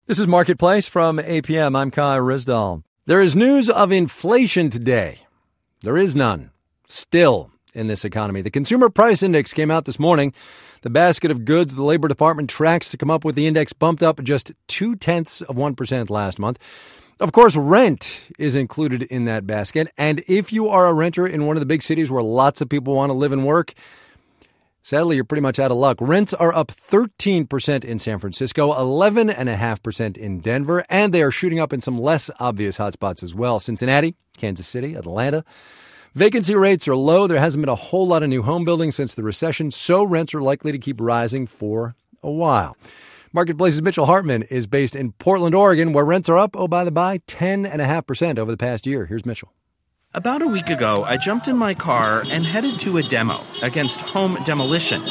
This is Marketplace from APM. I'm Kai Rizdal. There is news of inflation today. There is none. Still in this economy. The Consumer Price Index came out this morning. The basket of goods the Labor Department tracks to come up with the index bumped up just 0.2% last month. Of course, rent is included in that basket. And if you are a renter in one of the big cities where lots of people want to live and work, sadly, you're pretty much out of luck. Rents are up 13% in San Francisco, 11.5% in Denver, and they are shooting up in some less obvious hotspots as well. Cincinnati, Kansas City, Atlanta. Vacancy rates are low. There hasn't been a whole lot of new home building since the recession, so rents are likely to keep rising for a while. Marketplace's Mitchell Hartman is based in Portland, Oregon, where rents are up, by the by, 10.5% over the past year. Here's Mitchell. About a week ago, I jumped in my car and headed to a demo against home demolition.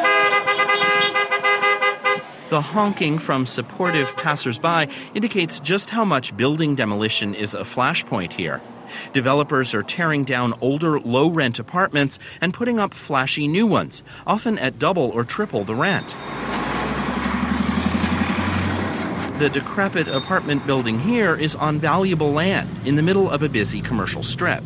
The honking from supportive passersby indicates just how much building demolition is a flashpoint here. Developers are tearing down older, low-rent apartments and putting up flashy new ones, often at double or triple the rent. The decrepit apartment building here is on valuable land in the middle of a busy commercial strip.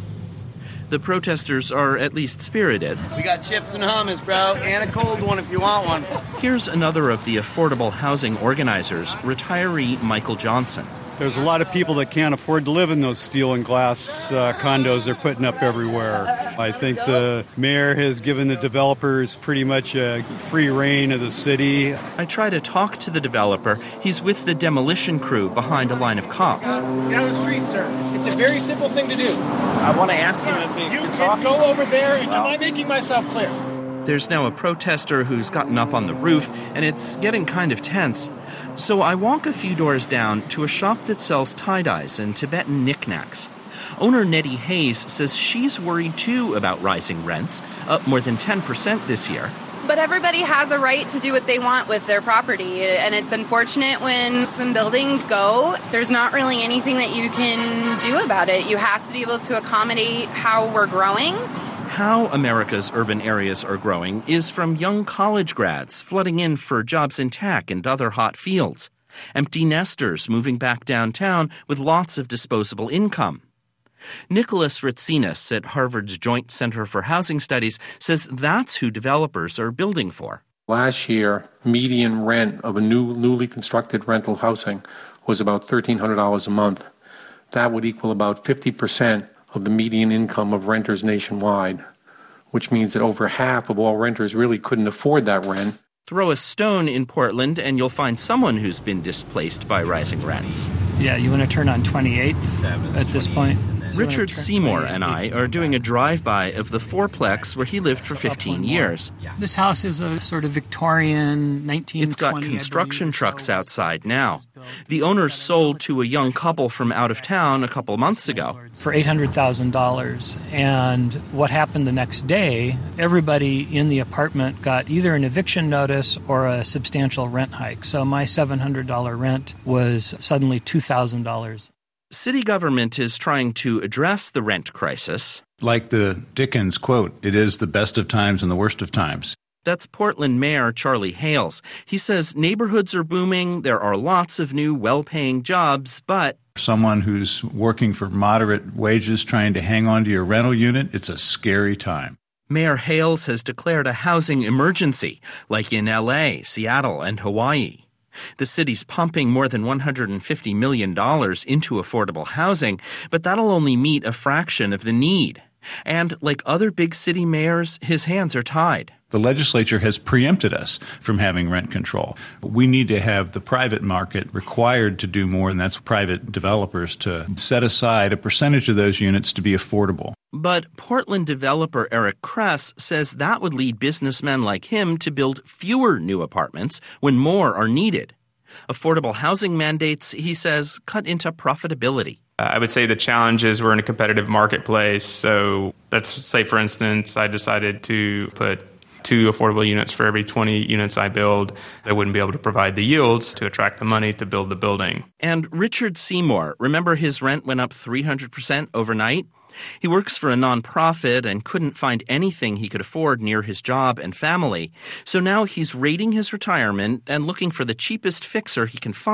The protesters are at least spirited. We got chips and hummus, bro, and a cold one if you want one. Here's another of the affordable housing organizers, retiree Michael Johnson. There's a lot of people that can't afford to live in those steel and glass condos they're putting up everywhere. I think the mayor has given the developers pretty much a free reign of the city. I try to talk to the developer. He's with the demolition crew behind a line of cops. Down the street, sir. It's a very simple thing to do. I want to ask him if he can talk. Go over there. Am I making myself clear? There's now a protester who's gotten up on the roof, and it's getting kind of tense. So I walk a few doors down to a shop that sells tie-dyes and Tibetan knickknacks. Owner Nettie Hayes says she's worried too about rising rents, up more than 10% this year. But everybody has a right to do what they want with their property, and it's unfortunate when some buildings go. There's not really anything that you can do about it. You have to be able to accommodate how we're growing. How America's urban areas are growing is from young college grads flooding in for jobs in tech and other hot fields. Empty nesters moving back downtown with lots of disposable income. Nicholas Ritsinas at Harvard's Joint Center for Housing Studies says that's who developers are building for. Last year, median rent of a newly constructed rental housing was about $1,300 a month. That would equal about 50% of the median income of renters nationwide, which means that over half of all renters really couldn't afford that rent. Throw a stone in Portland and you'll find someone who's been displaced by rising rents. Yeah, you want to turn on 28th at this point? Richard Seymour and I are doing a drive-by of the fourplex where he lived for 15 years. This house is a sort of Victorian 1920s. It's got construction trucks outside now. The owners sold to a young couple from out of town a couple months ago. For $800,000. And what happened the next day, everybody in the apartment got either an eviction notice or a substantial rent hike. So my $700 rent was suddenly $2,000. City government is trying to address the rent crisis. Like the Dickens quote, it is the best of times and the worst of times. That's Portland Mayor Charlie Hales. He says neighborhoods are booming, there are lots of new well-paying jobs, but someone who's working for moderate wages trying to hang on to your rental unit, it's a scary time. Mayor Hales has declared a housing emergency, like in L.A., Seattle, and Hawaii. The city's pumping more than $150 million into affordable housing, but that'll only meet a fraction of the need. And like other big city mayors, his hands are tied. The legislature has preempted us from having rent control. We need to have the private market required to do more, and that's private developers to set aside a percentage of those units to be affordable. But Portland developer Eric Kress says that would lead businessmen like him to build fewer new apartments when more are needed. Affordable housing mandates, he says, cut into profitability. I would say the challenge is we're in a competitive marketplace. So let's say, for instance, I decided to put 2 affordable units for every 20 units I build. I wouldn't be able to provide the yields to attract the money to build the building. And Richard Seymour, remember his rent went up 300% overnight? He works for a nonprofit and couldn't find anything he could afford near his job and family. So now he's raiding his retirement and looking for the cheapest fixer he can find.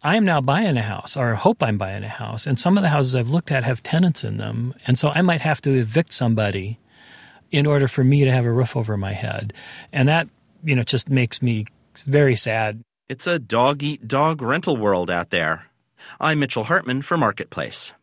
I am now buying a house, or hope I'm buying a house, and some of the houses I've looked at have tenants in them, and so I might have to evict somebody in order for me to have a roof over my head. And that, just makes me very sad. It's a dog-eat-dog rental world out there. I'm Mitchell Hartman for Marketplace.